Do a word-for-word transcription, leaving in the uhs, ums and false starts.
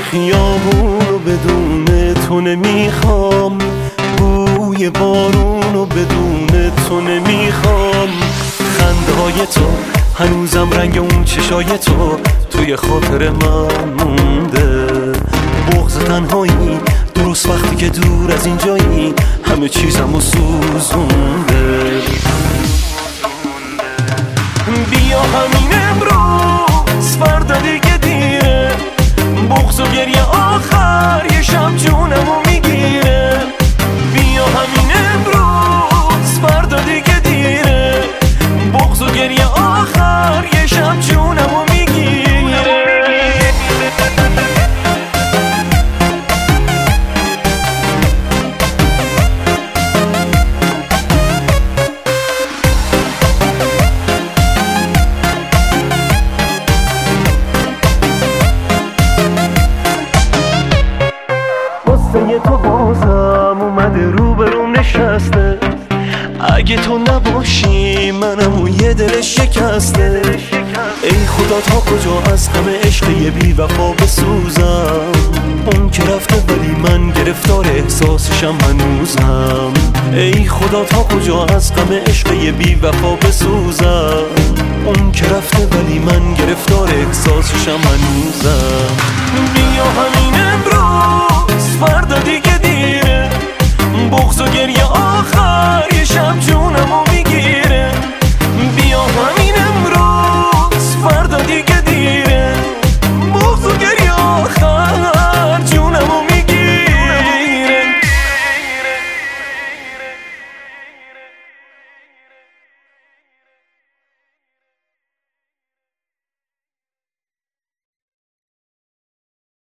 خیابونو بدون تو نمیخوام، بوی بارونو بدون تو نمیخوام، خنده های تو هنوزم رنگ اون چشای تو توی خاطر من مونده. بغض تنهایی درست وقتی که دور از اینجایی همه چیزمو سوزونده. بیا همین امروز فردا دیگه دیره، بغض و گریه آخر یه شب جونمو میگیره. بیا همین امروز فردا دیگه دیره، بغض و گریه آخر یه شب جونمو میگیره. قصه تو بازم اومده رو برون نشسته، اگه تو نباشی منم اون یه دل شکسته. ای خدا تا کجا از همه عشق یه بی وفا بسوزم، اون که رفته ولی من گرفتار احساسشم هنوزم. ای خدا تا کجا از غم عشق یه بی وفا بسوزم، اون که رفته ولی من گرفتار احساسشم هنوزم. بیا همین